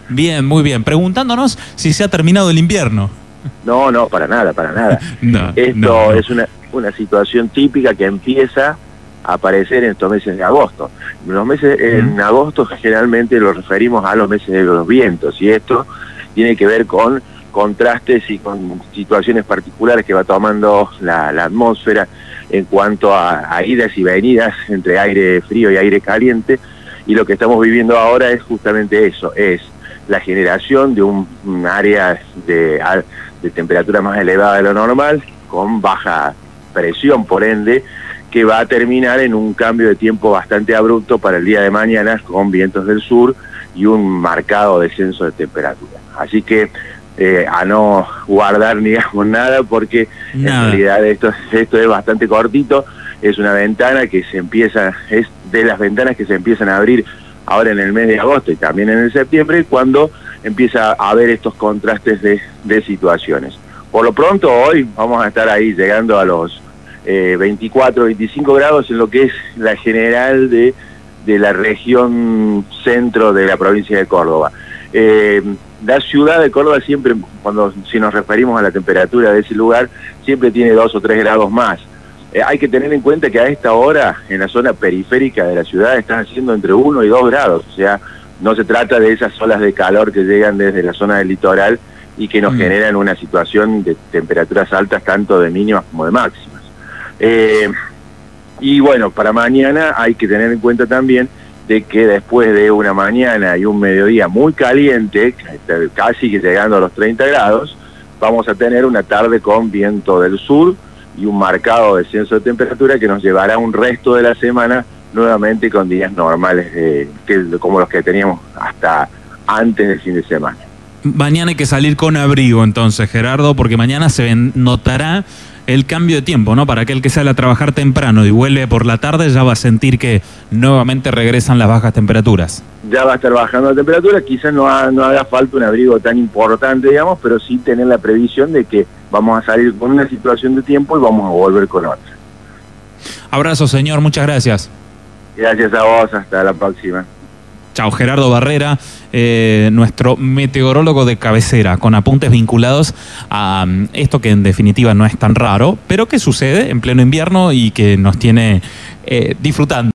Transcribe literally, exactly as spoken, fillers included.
Bien, muy bien. Preguntándonos si se ha terminado el invierno. No, no, para nada, para nada. no, Esto no, no. es una, una situación típica que empieza a aparecer en estos meses de agosto. Los meses en Mm. agosto generalmente los referimos a los meses de los vientos, y esto tiene que ver con contrastes y con situaciones particulares que va tomando la, la atmósfera en cuanto a, a idas y venidas entre aire frío y aire caliente, y lo que estamos viviendo ahora es justamente eso, es la generación de un, un área de, de temperatura más elevada de lo normal, con baja presión, por ende, que va a terminar en un cambio de tiempo bastante abrupto para el día de mañana, con vientos del sur y un marcado descenso de temperatura. Así que eh, a no guardar, digamos, nada, porque nada. En realidad esto, esto es bastante cortito, es una ventana que se empieza, es de las ventanas que se empiezan a abrir ahora en el mes de agosto y también en el septiembre, cuando empieza a haber estos contrastes de, de situaciones. Por lo pronto hoy vamos a estar ahí llegando a los eh, veinticuatro, veinticinco grados en lo que es la general de, de la región centro de la provincia de Córdoba. Eh, la ciudad de Córdoba siempre, cuando si nos referimos a la temperatura de ese lugar, siempre tiene dos o tres grados más. Eh, hay que tener en cuenta que a esta hora, en la zona periférica de la ciudad, están haciendo entre uno y dos grados, o sea, no se trata de esas olas de calor que llegan desde la zona del litoral y que nos mm. generan una situación de temperaturas altas, tanto de mínimas como de máximas. Eh, y bueno, para mañana hay que tener en cuenta también de que después de una mañana y un mediodía muy caliente, casi que llegando a los treinta grados, vamos a tener una tarde con viento del sur y un marcado descenso de temperatura que nos llevará un resto de la semana nuevamente con días normales, eh, que, como los que teníamos hasta antes del fin de semana. Mañana hay que salir con abrigo entonces, Gerardo, porque mañana se notará el cambio de tiempo, ¿no? Para aquel que sale a trabajar temprano y vuelve por la tarde, ya va a sentir que nuevamente regresan las bajas temperaturas. Ya va a estar bajando la temperatura, quizás no, ha, no haga falta un abrigo tan importante, digamos, pero sí tener la previsión de que vamos a salir con una situación de tiempo y vamos a volver con otra. Abrazo, señor, muchas gracias. Gracias a vos, hasta la próxima. Chao, Gerardo Barrera, eh, nuestro meteorólogo de cabecera, con apuntes vinculados a um, esto que en definitiva no es tan raro, pero que sucede en pleno invierno y que nos tiene eh, disfrutando.